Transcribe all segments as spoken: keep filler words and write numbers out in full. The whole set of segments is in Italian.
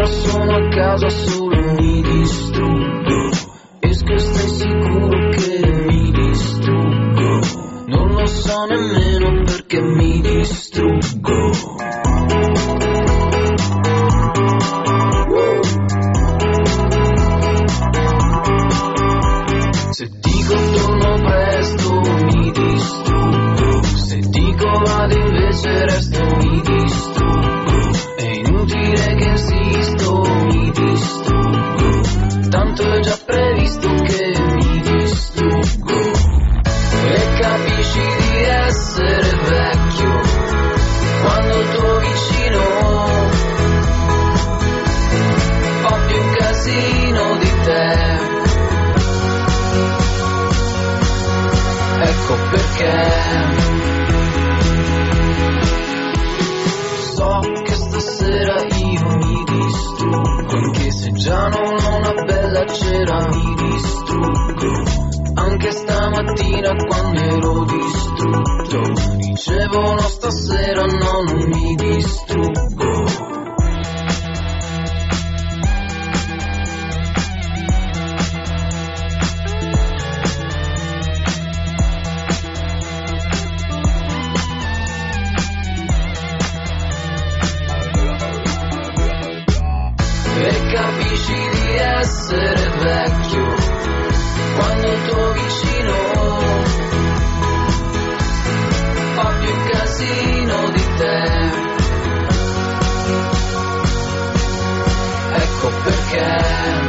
sono a casa solo mi distruggo. Esco e stai sicuro che mi distruggo. Non lo so nemmeno perché mi distruggo. Se dico torno presto mi distruggo. Se dico vado invece resto mi distruggo. È inutile che insisto mi distruggo. Tanto è già previsto che mi distruggo. E capisci di essere vecchio quando il tuo vicino fa più casino di te. Ecco perché so che stasera io mi distruggo, anche se già non ho una bella cera mi distruggo. Anche stamattina quando ero distrutto dicevo no stasera no non mi distruggo. E capisci di essere vecchio quando il tuo vicino fa più casino di te. Ecco perché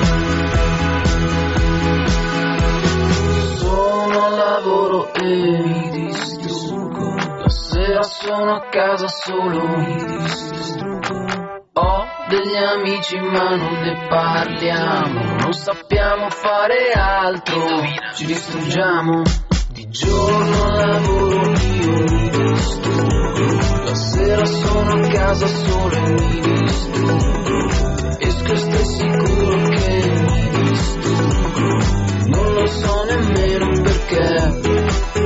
sono al lavoro e mi distruggo. La sera sono a casa solo mi distruggo. Ho degli amici ma non ne parliamo, non sappiamo fare altro, ci distruggiamo. Di giorno al lavoro io mi distruggo, la sera sono a casa solo e mi distruggo. Esco e stai sicuro che mi distruggo, non lo so nemmeno perché.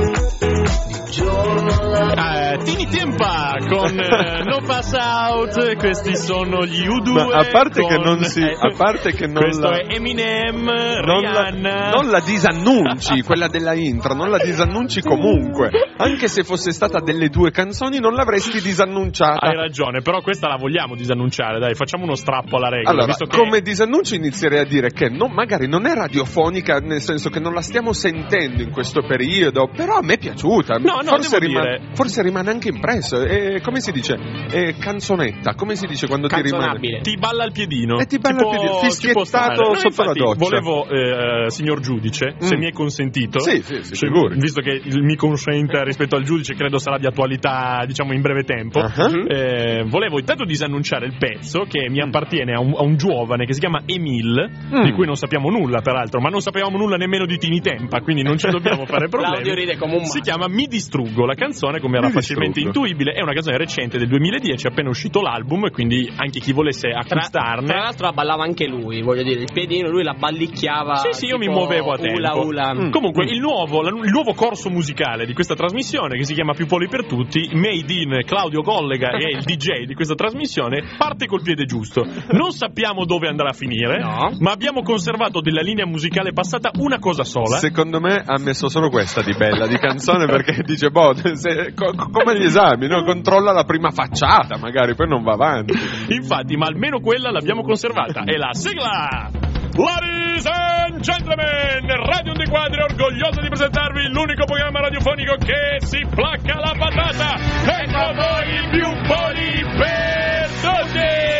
Di giorno al lavoro ah, Tini Tempa con eh, No Pass Out. Questi sono gli U due. Ma a parte con, che non si a parte che non questo la, è Eminem, non Rihanna. la, non la disannunci quella della intro, non la disannunci comunque, anche se fosse stata delle due canzoni non l'avresti disannunciata. Hai ragione, però questa la vogliamo disannunciare, dai, facciamo uno strappo alla regola. Allora, visto che... come disannuncio inizierei a dire che non, magari non è radiofonica, nel senso che non la stiamo sentendo in questo periodo, però a me è piaciuta. No, no, forse, devo rimane, dire... forse rimane anche impresso. E, come si dice? E, canzonetta, come si dice quando ti rimane? Ti balla il piedino. E ti balla Tipo, il piedino, fischiettato no, sotto infatti, la doccia. Volevo, eh, signor giudice, mm. se mi è consentito. Sì, sì, sì, cioè, figuri. visto che il mi consente rispetto al giudice, credo sarà di attualità, diciamo, in breve tempo. Uh-huh. Eh, volevo intanto disannunciare il pezzo che mi appartiene a un, a un giovane che si chiama Emil, mm. di cui non sappiamo nulla, peraltro, ma non sapevamo nulla nemmeno di Tini Tempa, quindi non ci dobbiamo fare problemi. Claudio ride come un Si chiama Mi distruggo, la canzone, come era Mi facilmente distruggo. intuibile, è una canzone recente del duemiladieci, appena uscito l'album, quindi anche chi volesse acquistarne. Tra, tra l'altro la ballava anche lui, voglio dire, il piedino, lui la ballicchiava. Sì, sì, io mi muovevo a tempo. Ula, ula. Mm. Comunque, mm. il nuovo la, il nuovo corso musicale di questa trasmissione, che si chiama Più Poli per Tutti, made in Claudio Collega e il D J di questa trasmissione, parte col piede giusto. Non sappiamo dove andrà a finire, no. ma abbiamo conservato della linea musicale passata una cosa sola. Secondo me ha messo solo questa di bella di canzone, perché dice boh, se, co, come gli esami, no? Controlla la prima facciata, magari poi non va avanti. Infatti, ma almeno quella l'abbiamo conservata. E la sigla! Ladies and gentlemen, Radio Onda Quadri è orgoglioso di presentarvi l'unico programma radiofonico che si placca la patata. Ecco voi Più Poli per Tutti!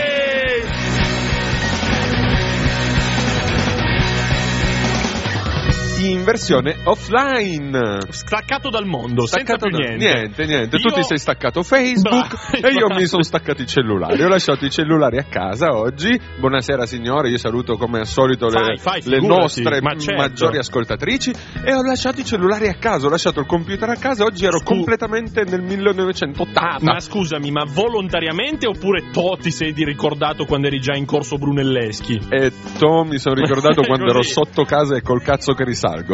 In versione offline, staccato dal mondo, staccato senza più da... niente. niente, niente. Io... Tu ti sei staccato Facebook Bra... e io mi sono staccato i cellulari. Ho lasciato i cellulari a casa oggi. Buonasera signore, io saluto come al solito le, fai, fai, le nostre ma certo. maggiori ascoltatrici, e ho lasciato i cellulari a casa, ho lasciato il computer a casa. Oggi ero Scu... completamente nel millenovecentottanta. Ah, ma scusami, ma volontariamente oppure to ti sei ricordato quando eri già in corso Brunelleschi? E to mi sono ricordato quando ero sotto casa e col cazzo che risalgo.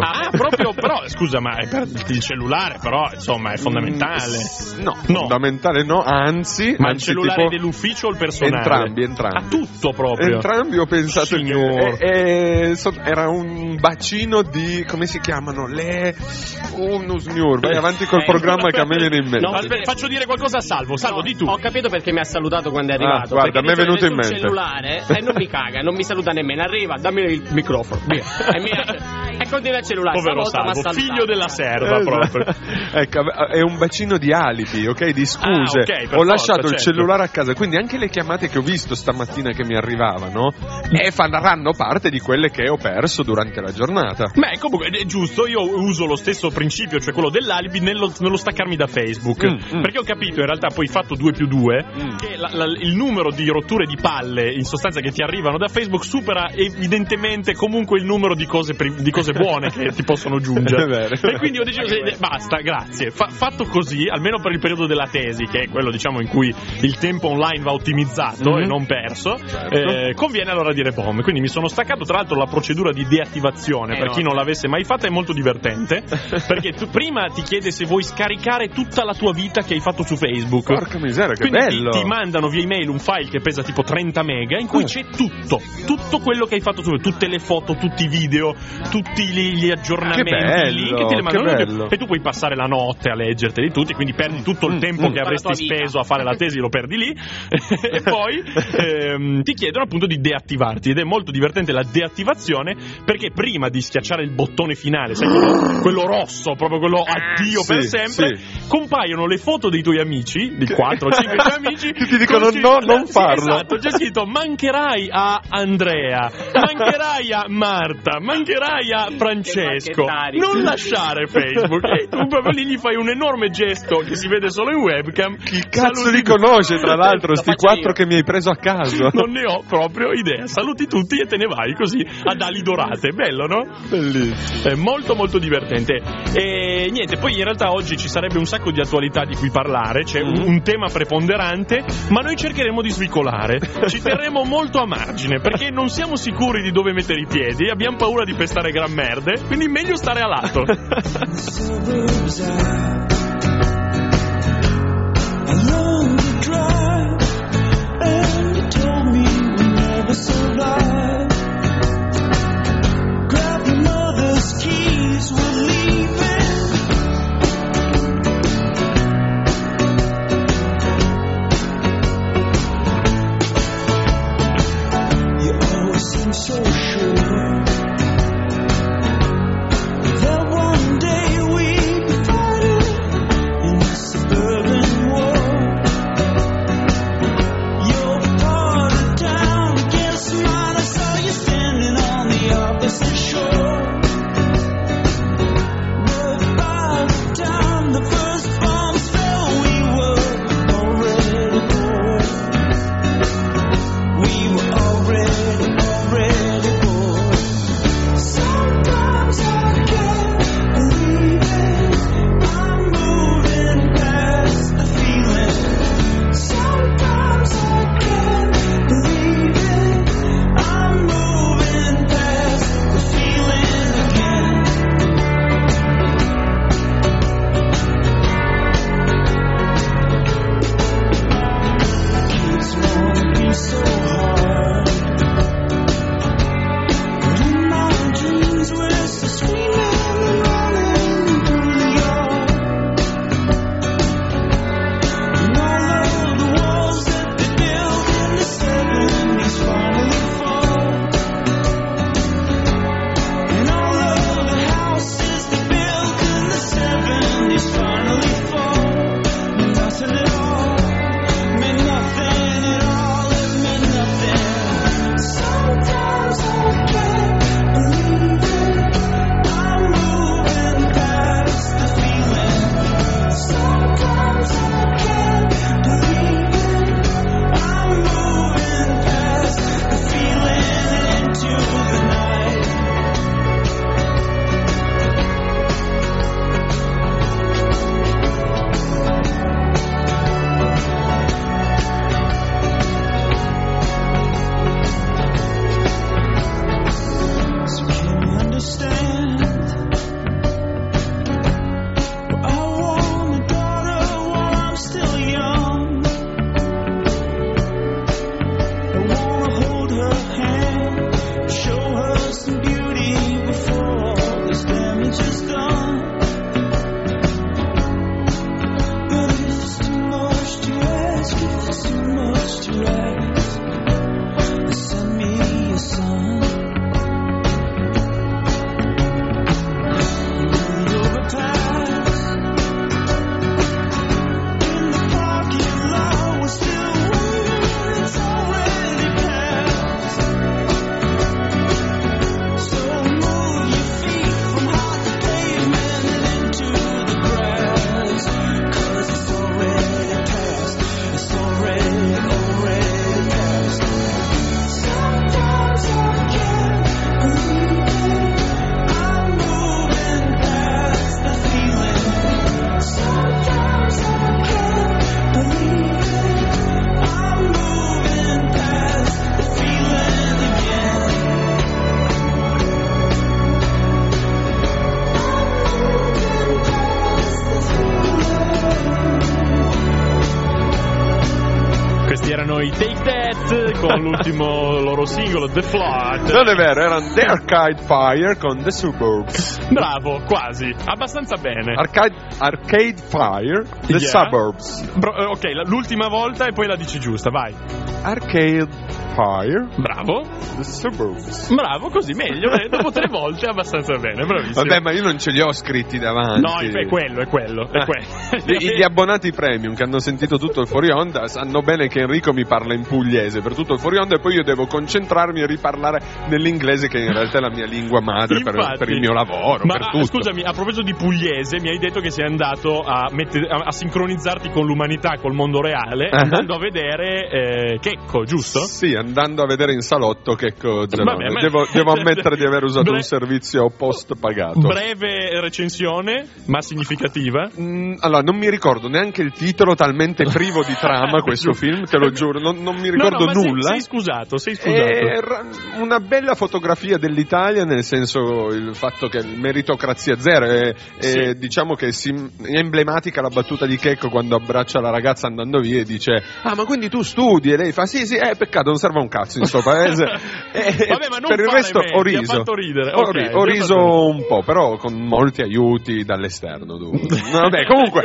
Ah, proprio, però, scusa, ma è per il cellulare, però, insomma, è fondamentale. Mm, no, no, fondamentale no, anzi... Ma anzi, il cellulare tipo, dell'ufficio o il personale? Entrambi, entrambi. A tutto proprio. Entrambi ho pensato Signor. che eh, eh, so, era un bacino di, come si chiamano? Le... Oh, no, signor, vai avanti col Eh, programma che a me viene in mente. No, Aspetta, faccio dire qualcosa a Salvo, Salvo, No, di tu. Ho capito perché mi ha salutato quando è arrivato. Ah, guarda, perché a me è di solito venuto in sul mente. cellulare e non mi caga, non mi saluta nemmeno. Arriva, dammi il microfono. Via. E, mi... e continua il cellulare. Povero Stavolta m'ha Salvo, salutato. figlio della serva Esatto. proprio. Ecco, è un bacino di alibi, ok? Di scuse. Ah, ok, per ho forza, lasciato il certo. cellulare a casa, quindi anche le chiamate che ho visto stamattina che mi arrivavano eh, faranno parte di quelle che ho perso durante la giornata. Beh, comunque è giusto, io uso lo stesso principio, cioè quello dell'alibi, nello, nello staccarmi da Facebook. Mm, mm. Perché ho capito, in realtà, poi fatto due più due, Mm. che la, la, il numero di rotture di palle, in sostanza, che ti arrivano da Facebook supera evidentemente comunque il numero di cose, pri- di cose buone che ti possono giungere. È vero. E quindi ho deciso, di- basta, grazie. Fa- fatto così, almeno per il periodo della tesi, che è quello, diciamo, in cui il tempo online va ottimizzato Mm-hmm. e non perso, Certo. eh, conviene allora dire pom. Quindi mi sono staccato, tra l'altro, la procedura di deattivazione, Eh, per no. chi non l'avesse mai fatta, è molto divertente, perché tu prima ti chiede se vuoi scaricare tutta la tua vita che hai fatto su Facebook. Porca miseria, che Quindi ti- bello! Ti, mandano via email un file che pesa tipo trenta mega, in cui Eh. c'è tutto, tutto quello che hai fatto su, tutte le foto, tutti i video, tutti gli, gli aggiornamenti, Che bello, i link, ti le mandano che tutti, bello. e tu puoi passare la notte a leggerteli tutti, quindi perdi tutto il Mm, tempo mm. che avresti La tua vita. speso a fare la tesi, lo perdi lì. E poi ehm, ti chiedono appunto di deattivarti, ed è molto divertente la deattivazione, perché prima di schiacciare il bottone finale, sai, quello, quello rosso, proprio quello addio Sì, per sempre, sì. compaiono le foto dei tuoi amici, di quattro o cinque tuoi amici, Che ti dicono, con scritto- no, non sì, farlo. Esatto, c'è scritto mancherai a Andrea, mancherai a Marta, mancherai a Francesco. marchettari. Non lasciare Facebook. E tu proprio lì gli fai un enorme gesto che si vede solo in webcam. Chi cazzo Saluti li conosce, tra l'altro, Lo sti faccio quattro io. che mi hai preso a caso? Non ne ho proprio idea. Saluti tutti e te ne vai così ad ali dorate. Bello, no? Bellissimo. È molto molto divertente. E niente, poi in realtà oggi ci sarebbe un sacco di attualità di cui parlare, c'è un, Mm. un tema preponderante, ma noi cercheremo di svicolare. Ci terremo molto a margine, perché non siamo sicuri di dove mettere i piedi, abbiamo paura di pestare gran merde, quindi meglio stare a lato. Suburbs out. I learned to drive, and you told me we'll never survive. Grab your mother's keys, we're leaving. You always seem so sure that one day we'd be fighting in a suburban war. You're part of town against mine. I saw you standing on the opposite shore. But by the time the first bombs fell, we were already born. We were already, already born. Sometimes I can't believe it. I'm moving past the feeling. Sometimes I can't believe it. I'm moving past the feeling again. Kids wanna be so hard. But in my dreams we're still screaming and running through the yard. And all of the walls that they built in the seventies finally fall. And all of the houses they built in the seventies finally fall. Meant nothing at all, meant nothing at all, it meant nothing. Sometimes I can't believe it. I'm moving past the feeling. Sometimes I can't believe it. I'm moving past the feeling and into the night. Questi erano i Take That con l'ultimo loro singolo The Flood. Non è vero, erano The Arcade Fire con The Suburbs. Bravo, quasi, abbastanza bene. Arcade, Arcade Fire, The Yeah. Suburbs. Bro- eh, ok, la- l'ultima volta e poi la dici giusta, vai. Arcade Fire, Bravo, The Suburbs. bravo, così meglio. eh, dopo tre volte abbastanza bene, bravissimo. Vabbè, ma io non ce li ho scritti davanti. No, è quello, è quello, è Ah, quello. Gli, gli abbonati premium che hanno sentito tutto il fuori onda sanno bene che Enrico mi parla in pugliese per tutto il fuori onda e poi io devo concentrarmi e riparlare nell'inglese che in realtà è la mia lingua madre per, Infatti. per il mio lavoro, Ma per ah, tutto. scusami, a proposito di pugliese, mi hai detto che sei andato a, mettere- a- a sincronizzarti con l'umanità, col mondo reale, Ah. andando a vedere eh, Checco, giusto? Sì, andando a vedere in salotto che cosa. Vabbè, ma- devo, devo ammettere di aver usato Bre- un servizio post pagato. Breve recensione, ma significativa. Mm, allora, non mi ricordo neanche il titolo, talmente privo di trama questo film, te lo giuro, non, non mi ricordo No, no, ma sei- nulla. Sei, scusato, sei scusato. Era una bella fotografia dell'Italia, nel senso il fatto che meritocrazia zero è, è, Sì. diciamo che si, è emblematica la battuta di Checco quando abbraccia la ragazza andando via e dice ah ma quindi tu studi, e lei fa sì sì eh peccato non serve un cazzo in sto paese. E Vabbè, ma non per il fare resto menti, ho ha riso fatto ridere. ho, Ok, ri- ti ho ha riso fatto un po', però con molti aiuti dall'esterno dunque. Vabbè, comunque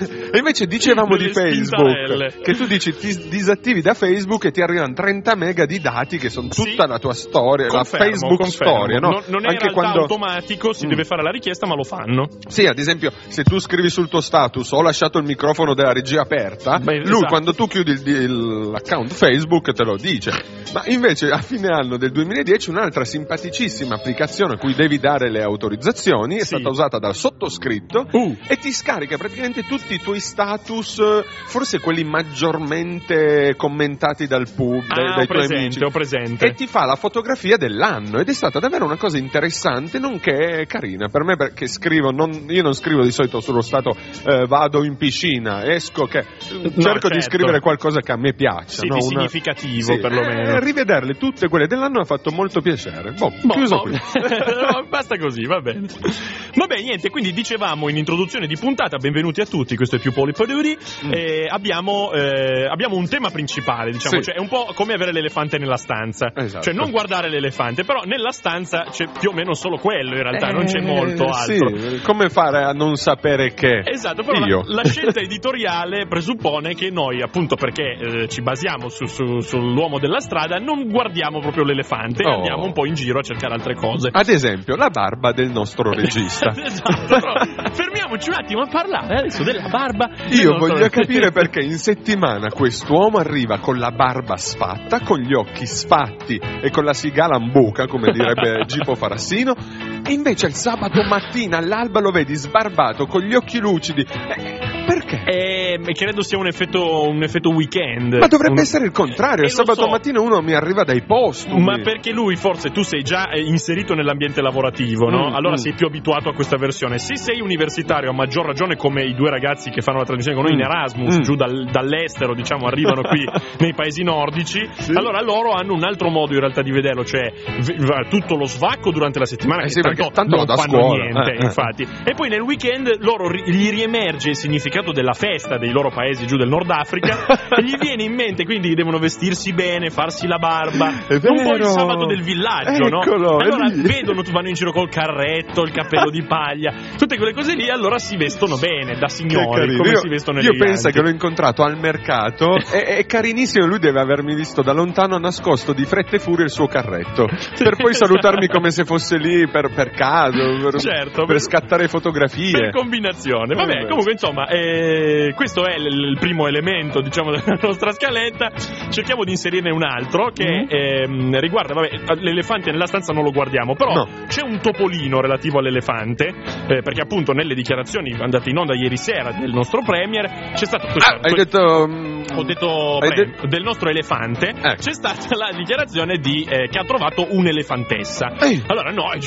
e invece dicevamo di Delle Facebook spintarelle. che tu dici ti disattivi da Facebook e ti arrivano trenta mega di dati che sono tutta Sì. la tua storia, Confermo, la Facebook confermo. storia, no? Non, non è Anche in realtà quando automatico, si Mm. deve fare la richiesta, ma lo fanno. sì, ad esempio, se tu scrivi sul tuo status ho lasciato il microfono della regia aperta, Beh, lui esatto. quando tu chiudi il- il- l'account Facebook te lo dice. Ma invece a fine anno del duemiladieci un'altra simpaticissima applicazione a cui devi dare le autorizzazioni è Sì. stata usata dal sottoscritto Uh. e ti scarica praticamente tutti i tuoi status, eh, forse quelli maggiormente commentati dal pub, dai, Ah, dai ho tuoi presente, amici. ho presente. E ti fa la fotografia dell'anno ed è stata davvero una cosa interessante nonché carina per me, perché scrivo non, io non scrivo di solito sullo stato eh, vado in piscina, esco che cerco certo. di scrivere qualcosa che a me piaccia, Sì, no? di Una- significativo, sì, perlomeno. eh, rivederle tutte quelle dell'anno ha fatto molto piacere. Boh, Boh, chiuso boh. qui. No, basta così, va bene. Vabbè, niente, quindi dicevamo in introduzione di puntata, benvenuti a tutti, questo è più Polipoduri, Mm. eh, abbiamo, eh, abbiamo un tema principale, diciamo, Sì. cioè è un po' come avere l'elefante nella stanza. Esatto. Cioè non guardare l'elefante, però nella stanza c'è più o meno solo quello, in realtà non c'è Eh, molto altro. Sì, come fare a non sapere che? Esatto, però Io. la, la scelta editoriale presuppone che noi, appunto perché eh, ci basiamo su- su- sull'uomo della strada, non guardiamo proprio l'elefante e Oh. andiamo un po' in giro a cercare altre cose. Ad esempio, la barba del nostro regista. Esatto, però fermiamoci un attimo a parlare adesso della barba. del Io nostro- voglio capire perché in settimana quest'uomo arriva con la barba sfatta, con gli occhi sfatti e con la sigala in bocca, come direbbe Gipo Farassino, e invece il sabato mattina all'alba lo vedi sbarbato, con gli occhi lucidi. Eh, perché? Eh, credo sia un effetto, un effetto weekend. Ma dovrebbe Un- essere il contrario, Eh, il lo sabato so. mattina uno mi arriva dai postumi. Ma perché lui forse tu sei già eh, inserito nell'ambiente lavorativo, no? Mm, Allora mm. sei più abituato a questa versione. Se sei universitario, a maggior ragione come i due ragazzi che fanno la trasmissione con noi Mm. in Erasmus, Mm. giù dal- dall'estero, diciamo, arrivano qui nei paesi nordici, Sì. allora loro hanno un altro modo in realtà di vederlo, cioè v- v- tutto lo svacco durante la settimana, Eh che sì, tanto, perché tanto non va da fanno scuola. niente, Eh, eh. infatti. E poi nel weekend loro ri- gli riemerge il significato della festa dei loro paesi giù del Nord Africa e gli viene in mente, quindi devono vestirsi bene, farsi la barba, È un po' il vero. sabato del villaggio, Eccolo, no? è Allora lì. vedono, vanno in giro col carretto, il cappello di paglia, tutte quelle cose lì, allora si vestono bene, da Che signori, carino. come io, si vestono io eleganti. penso che l'ho incontrato al mercato è, è carinissimo, lui deve avermi visto da lontano nascosto di fretta e furia il suo carretto per poi salutarmi come se fosse lì per, per caso, per, Certo, per per- scattare fotografie. Per combinazione, vabbè, Vabbè. comunque insomma, eh, questo è l- il primo elemento, diciamo, della nostra scaletta. Cerchiamo di inserirne un altro che Mm. ehm, riguarda, vabbè, l'elefante nella stanza non lo guardiamo, però No. c'è un topolino relativo all'elefante, eh, perché appunto nelle dichiarazioni andate in onda ieri sera del nostro premier c'è stato questo, Ah, hai detto mm, ho detto hai pre- de- del nostro elefante, Eh. c'è stata la dichiarazione di eh, che ha trovato un'elefantessa. Ehi. Allora noi diciamo subito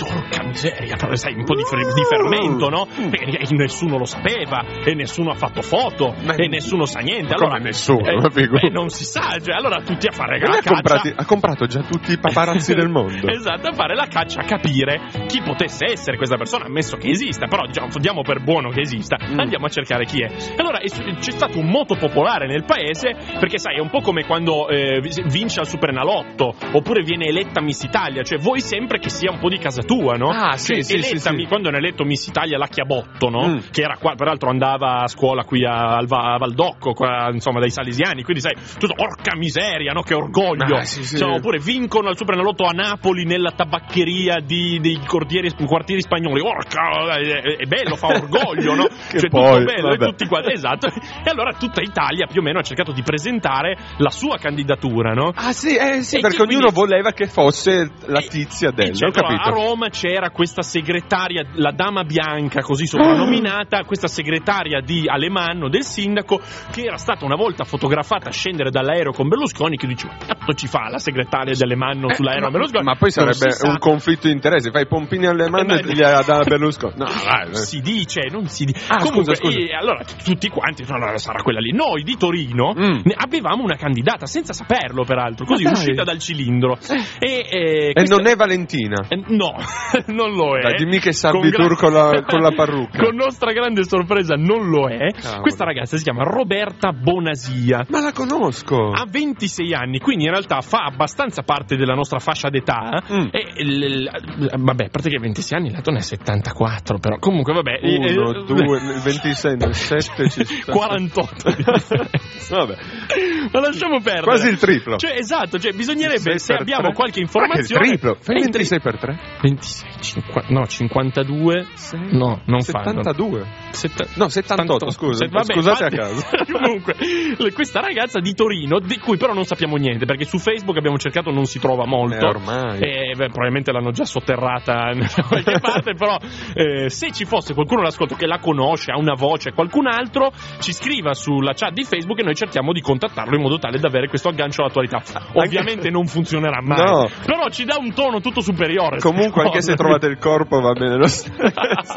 porca miseria, però sai, un po' di, fer- di fermento, no? E, e nessuno lo sapeva, e nessuno ha fatto foto, Ma- e nessuno sa niente. Come Allora, nessuno, eh, figu- eh, non si sa, cioè, allora tutti a fare E la lei ha, caccia. comprati- ha comprato già tutti i paparazzi del mondo. Esatto, a fare la caccia a capire chi potesse essere questa persona, ammesso che esista, però già diamo per buono che esista, Mm. andiamo a cercare chi è. Allora è su- c'è stato un moto popolare nel paese, perché sai, è un po' come quando eh, vince al Superenalotto, oppure viene eletta Miss Italia, cioè vuoi sempre che sia un po' di casa tua, no? Ah, sì, Cioè, sì, eletta, sì, sì. mi- quando hanno eletto Miss Italia la Chiabotto, no? Mm. Che era qua, peraltro andava a scuola qui a, al Va- a Valdocco, qua, insomma, dai salesiani, quindi sai, tutto, porca miseria, no? Che orgoglio. Ah, sì, sì. Cioè, oppure vincono al Superenalotto a Napoli nella tabaccheria di, dei quartieri, quartieri spagnoli. Porca, è, è bello, fa orgoglio, no? Che cioè, poi, tutto bello, e vabbè. tutti quanti, esatto. E allora tutta Italia più o meno ha cercato di presentare la sua candidatura, no? Ah sì, eh, sì E perché chi ognuno quindi- voleva che fosse la E- tizia e del, ho certo, capito. a Roma c'era questa segretaria, la dama bianca, così soprannominata, questa segretaria di Alemanno, del sindaco, che era stata una volta fotografata a scendere dall'aereo con Berlusconi, che dice, ma cazzo ci fa la segretaria di Alemanno Eh, sull'aereo ma, a Berlusconi? ma poi Non sarebbe si sa. un conflitto di interessi, fai i pompini alle mani Eh, e ma- gli dà Berlusconi. No, vai, vai. Si dice, non si dice. Ah, Comunque, scusa, scusa. e allora t- tutti quanti, no, no, sarà quella lì. Noi di Torino Mm. ne avevamo una candidata, senza saperlo peraltro, così Ma dai. uscita dal cilindro. E, eh, E questa- non è Valentina. eh, No, non lo è. Dai, dimmi che sa Con Bitur con la- con la parrucca. Con nostra grande sorpresa non lo è. Cavolo. Questa ragazza si chiama Roberta Bonasia. Ma la conosco. Ha ventisei anni, quindi in realtà fa abbastanza parte della nostra fascia d'età. Mm. E, l- l- vabbè, a parte che ventisei anni, l'altro ne è settantaquattro, però comunque vabbè. Uno, eh, due, nel ventisei, nel sette ci sta. quarantotto di differenza. Vabbè. Ma lasciamo perdere. Quasi il triplo. Cioè, esatto, cioè bisognerebbe, sei se per abbiamo tre. qualche Ma che il informazione. triplo? Fai è il ventisei per tre? ventisei, cinquanta, no, cinquantadue. No, non fanno. settantadue. Setta- No, settantotto, scusa. Se- vabbè, Scusate infatti- a caso. Comunque, le- questa ragazza di Torino, di cui però non sappiamo niente, perché su Facebook abbiamo cercato, non si trova molto. Eh, ormai. E beh, probabilmente l'hanno già sotterrata da qualche parte, però eh, se ci fosse qualcuno all'ascolto che la conosce, ha una voce, qualcun altro, ci scriva sulla chat di Facebook e noi cerchiamo di contattarlo in modo tale da avere questo aggancio all'attualità. Ovviamente non funzionerà mai, No. però ci dà un tono tutto superiore. Comunque, anche se trovate il corpo va bene lo stesso.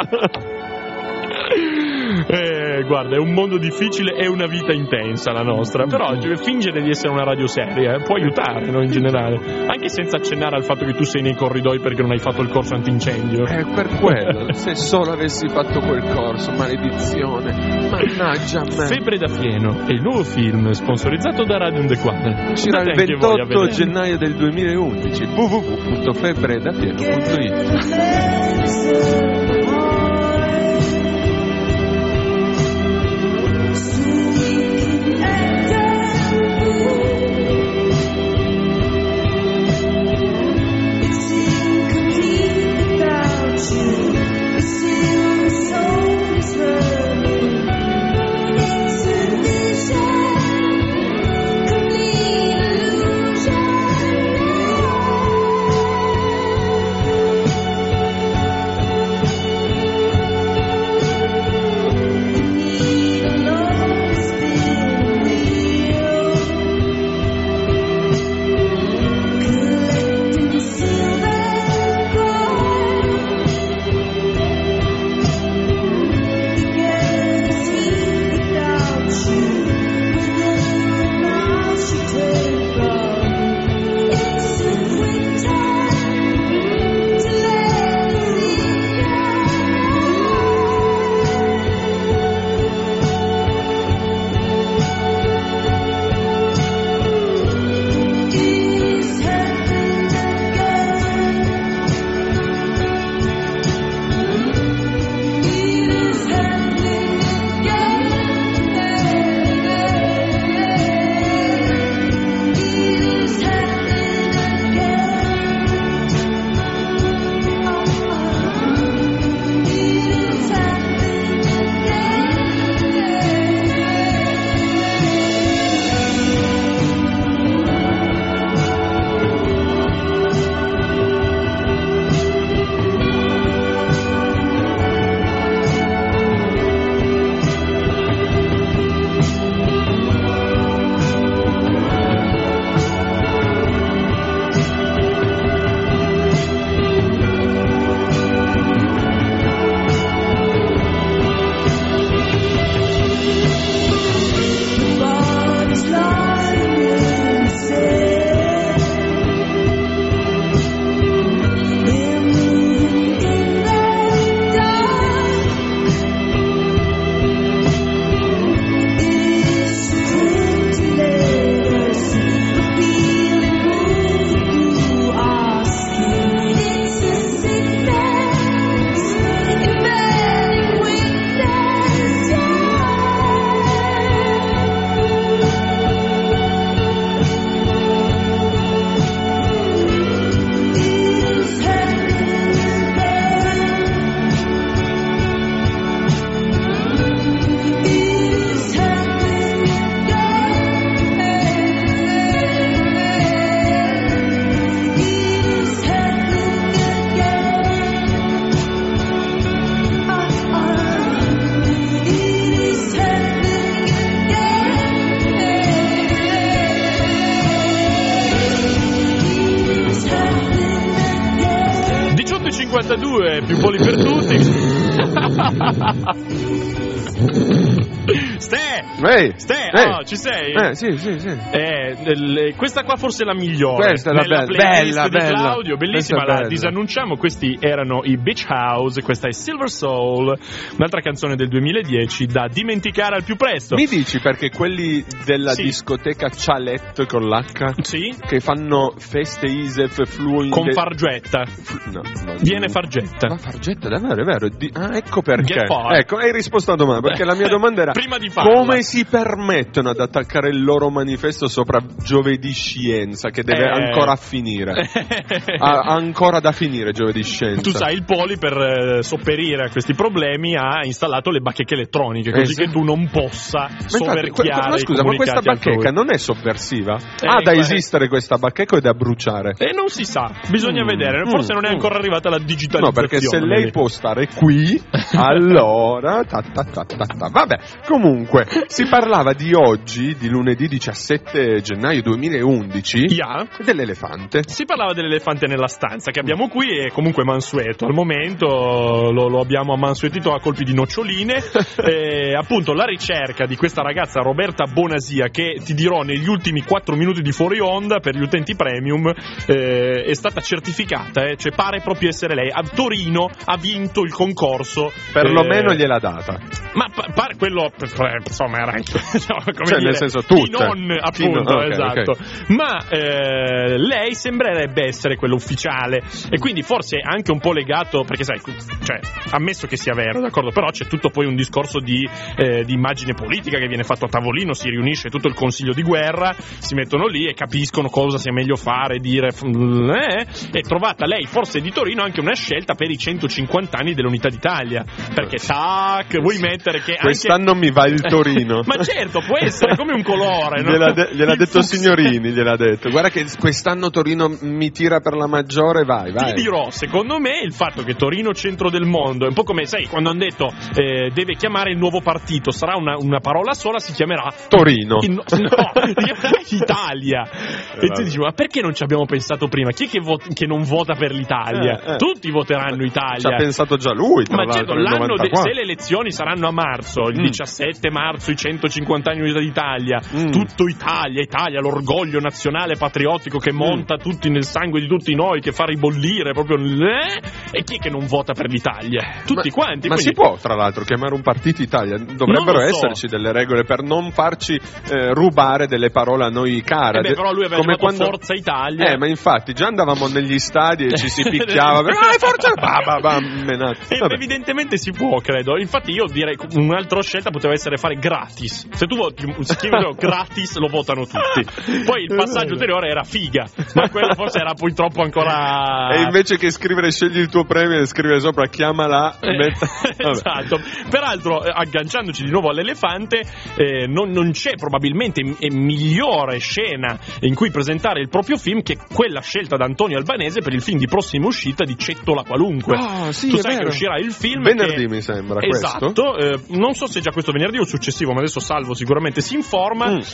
Eh, guarda, è un mondo difficile e una vita intensa la nostra, però cioè, fingere di essere una radio seria eh, può aiutare, no, in generale, anche senza accennare al fatto che tu sei nei corridoi perché non hai fatto il corso antincendio. È per quello. Se solo avessi fatto quel corso, maledizione. Mannaggia a me. Febbre da fieno è il nuovo film sponsorizzato da Radio Onde Quadre. Uscirà il Andate anche voi a ventotto vedere. gennaio del duemilaundici. w w w punto febbredapieno punto it. Illusion. cinquantadue, più poli per tutti. Ste! Ehi! Ste! Ehi. Oh, ci sei? Eh, sì, sì, sì. Eh, l- questa qua forse è la migliore. Questa è la nella bella, playlist bella, di bella. Claudio, bellissima, Questa è la bella. disannunciamo. Questi erano i Beach House, questa è Silver Soul, un'altra canzone del duemiladieci da dimenticare al più presto. Mi dici perché quelli della Sì. discoteca Chalet con l'H Sì? che fanno feste Isef fluide Con Fargetta. Fl- no, no, Viene Fargetta. Ma Fargetta, davvero, è vero. Di- Ah, ecco perché. Get far. Ecco, hai risposto alla domanda, perché la mia domanda era Prima di farla. come si permettono ad attaccare il loro manifesto sopra Giovedì Scienza, che deve Eh. ancora finire. Ha ancora da finire Giovedì Scienza. Tu sai, il Poli per eh, sopperire a questi problemi ha installato le bacheche elettroniche, così Esatto. che tu non possa Ma infatti, soverchiare ma i scusa, ma questa comunicati altrui. bacheca non è sovversiva? Eh, ha da que- esistere questa bacheca o è da bruciare? E non si sa, bisogna Mm, vedere, forse mm, non è mm. ancora arrivata la No, digitalizzazione. perché se lei può stare qui, allora... Ta, ta, ta, ta, ta. Vabbè, comunque, si parlava di oggi, di lunedì diciassette gennaio duemilaundici, Yeah. dell'elefante. Si parlava dell'elefante nella stanza che abbiamo qui, è comunque mansueto. Al momento lo, lo abbiamo ammansuetito a colpi di noccioline. E, appunto, la ricerca di questa ragazza Roberta Bonasia, che ti dirò negli ultimi quattro minuti di fuori onda per gli utenti premium, eh, è stata certificata, eh, cioè pare proprio essere lei. A Torino ha vinto il concorso. Perlomeno eh, gliel'ha data. Ma pa- pare quello, eh, insomma, era anche, diciamo, come Cioè, dire, nel senso, chi tutte. non, Chi appunto, non- ok, esatto. ok. Ma eh, lei sembrerebbe essere quello ufficiale, e quindi forse anche un po' legato, perché sai, cioè, ammesso che sia vero, d'accordo, però c'è tutto poi un discorso di, eh, di immagine politica che viene fatto a tavolino, si riunisce tutto il consiglio di guerra, si mettono lì e capiscono cosa sia meglio fare, dire, eh, e trovata lei, forse di Torino, anche una scelta per i centocinquanta anni dell'Unità d'Italia, perché tac, vuoi mettere che anche... Quest'anno mi va il Torino. Ma certo, può essere come un colore, no? Gliel'ha, de- gliel'ha Il detto fucsia. Signorini, gliel'ha detto. Guarda che quest'anno Torino mi tira per la maggiore, vai, vai. Ti dirò, secondo me il fatto che Torino centro del mondo è un po' come, sai, quando hanno detto eh, deve chiamare il nuovo partito, sarà una, una parola sola, si chiamerà Torino. In- no, si chiamerà Italia. E tu dici, ma perché non ci abbiamo pensato prima? Chi è che, vo- che non vota per l'Italia? Eh, eh. Tutti voteranno Ci Italia. ha pensato già lui, tra Ma l'altro, certo, nel l'anno de- novantaquattro. se le elezioni saranno a marzo, il Mm. diciassette marzo, i centocinquanta anni dell'Unità d'Italia, Mm. tutto Italia, Italia, l'orgoglio nazionale patriottico che monta tutti nel sangue di tutti noi, che fa ribollire proprio. Eh? E chi è che non vota per l'Italia? Tutti ma, quanti. Ma quindi- si può, tra l'altro, chiamare un partito Italia? Dovrebbero Non lo so. esserci delle regole per non farci eh, rubare delle parole a noi care. Eh beh, però lui aveva Come chiamato quando... Forza Italia. Eh, ma infatti, già andavamo negli stadi e ci si picchiava. Ah, forza! Bah, bah, bah, menato. E Vabbè. evidentemente si può, credo. Infatti io direi che un'altra scelta poteva essere fare gratis. Se tu voti, scrivi gratis, lo votano tutti. Poi il passaggio ulteriore era figa, ma quello forse era poi troppo ancora... E invece che scrivere scegli il tuo premio, scrivere sopra chiamala. Eh, met- Vabbè. esatto. Peraltro, eh, agganciandoci di nuovo all'elefante, eh, non, non c'è probabilmente m- eh, migliore scena in cui presentare il proprio film che quella scelta da Antonio Albanese per il film di prossima uscita di Cettola Qualunque. Ah, sì, tu è sai vero. che uscirà il film Venerdì, che- mi sembra, esatto, questo. eh, non so se già questo venerdì o il successivo, ma adesso Salvo sicuramente si informa. Mm.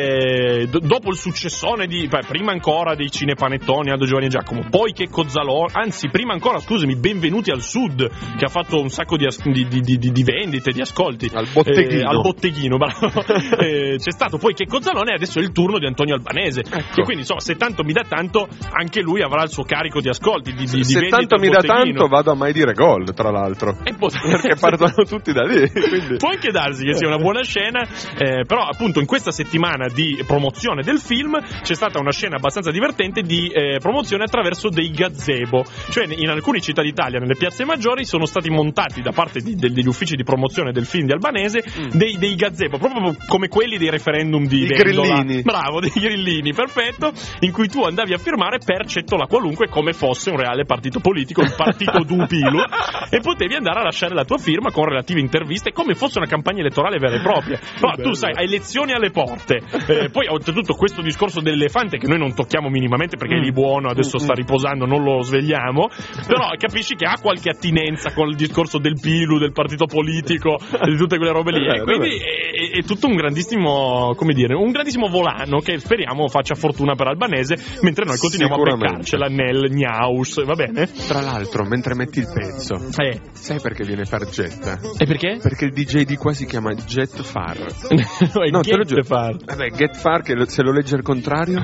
Eh, d- dopo il successone di beh, prima ancora dei Cinepanettoni, Aldo, Giovanni e Giacomo, poi che Cozzalone, anzi prima ancora, scusami, Benvenuti al Sud, che ha fatto un sacco di, as- di, di, di, di vendite, di ascolti Al botteghino. Eh, al botteghino, bravo. Eh, c'è stato poi che Cozzalone e adesso è il turno di Antonio Albanese, Ecco. e quindi insomma se tanto mi dà tanto anche lui avrà il suo carico di ascolti, di, di, di Se vendite tanto al mi dà botteghino. tanto, vado a mai dire gol, tra l'altro. E pot- Perché partono tutti da lì. Quindi... Può anche darsi che sia una buona scena, eh, però appunto in questa settimana di promozione del film c'è stata una scena abbastanza divertente di eh, promozione attraverso dei gazebo, cioè in alcune città d'Italia, nelle piazze maggiori, sono stati montati da parte di- de- degli uffici di promozione del film di Albanese dei, dei gazebo, proprio come quelli dei referendum di I Vendola. grillini. Bravo, dei grillini, perfetto, in cui tu andavi a firmare per Cettola Qualunque come fosse un reale partito politico, il partito Dupilu, e potevi andare a lasciare la tua firma con relative interviste come fosse una campagna elettorale elettorale vera e propria. Però tu sai, hai elezioni alle porte, eh, poi oltretutto questo discorso dell'elefante che noi non tocchiamo minimamente perché è lì buono, adesso sta riposando, non lo svegliamo, però capisci che ha qualche attinenza con il discorso del Pilu, del partito politico, di tutte quelle robe lì, e quindi è, è tutto un grandissimo, come dire, un grandissimo volano che speriamo faccia fortuna per Albanese, mentre noi continuiamo a beccarcela nel Gnaus, va bene? Tra l'altro, mentre metti il pezzo, Eh. sai perché viene Fargetta? E perché? Perché il D J di qua si chiama Jet Far. No, è No, te lo giuro. Far. Vabbè, Get Far, che lo- se lo legge al contrario.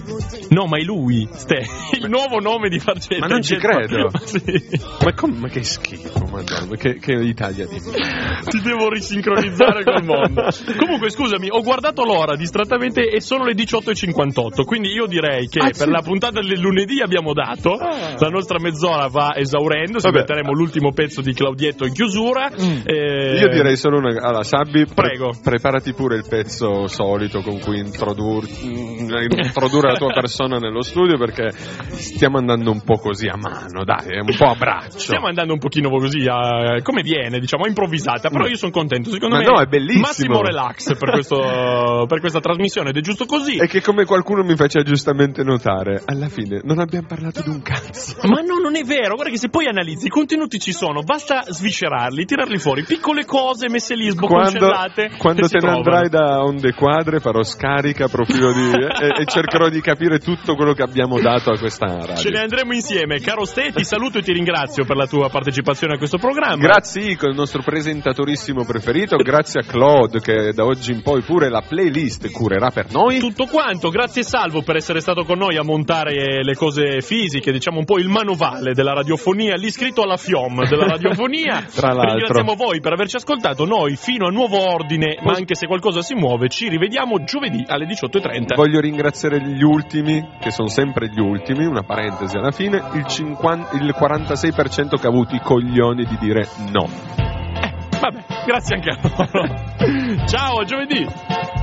No, ma è lui, Ste, il nuovo nome di Fargetta. Ma non ci Jet Far. credo. Sì. Ma, com- ma che schifo, madonna, che, che Italia di Ti devo risincronizzare col mondo. Comunque, scusami, ho guardato l'ora distrattamente e sono le diciotto e cinquantotto. Quindi io direi che Ah, per sì. la puntata del lunedì abbiamo dato. Ah. La nostra mezz'ora va esaurendo. Se Vabbè. metteremo l'ultimo pezzo di Claudietto in chiusura. Eh, Io direi solo una... Allora, Sabbi, pre- Prego. preparati pure il pezzo solito con cui introdur- mm, introdurre la tua persona nello studio, perché stiamo andando un po' così a mano, dai, un po' a braccio. Stiamo andando un pochino così a, come viene, diciamo, a improvvisata, però io sono contento, secondo Ma me no, è bellissimo. massimo relax per, questo, per questa trasmissione ed è giusto così. E che, come qualcuno mi faceva giustamente notare, alla fine non abbiamo parlato di un cazzo. Ma no, non è vero, guarda che se poi analizzi i contenuti ci sono, basta sviscerarli, tirarli fuori, piccole cose messe lì, Quando, sbocconcellate. quando che si te ne trovano. andrai da Onde Quadre farò scarica profilo di e, e cercherò di capire tutto quello che abbiamo dato a questa radio. Ce ne andremo insieme, caro Ste, ti saluto e ti ringrazio per la tua partecipazione a questo programma. Grazie Ico, il nostro presentatorissimo preferito, grazie a Claude che da oggi in poi pure la playlist curerà per noi. Tutto quanto, grazie Salvo per essere stato con noi a montare le cose fisiche, diciamo un po' il manovale della radiofonia, l'iscritto alla F I O M della radiofonia. Tra l'altro. Ringraziamo voi per averci ascoltato, noi fino a nuovo ordine, ma anche se qualcosa si muove, ci rivediamo giovedì alle diciotto e trenta. Voglio ringraziare gli ultimi, che sono sempre gli ultimi, una parentesi alla fine, il, cinquanta, il quarantasei per cento che ha avuto i coglioni di dire no. Vabbè, grazie anche a loro. Ciao, a giovedì.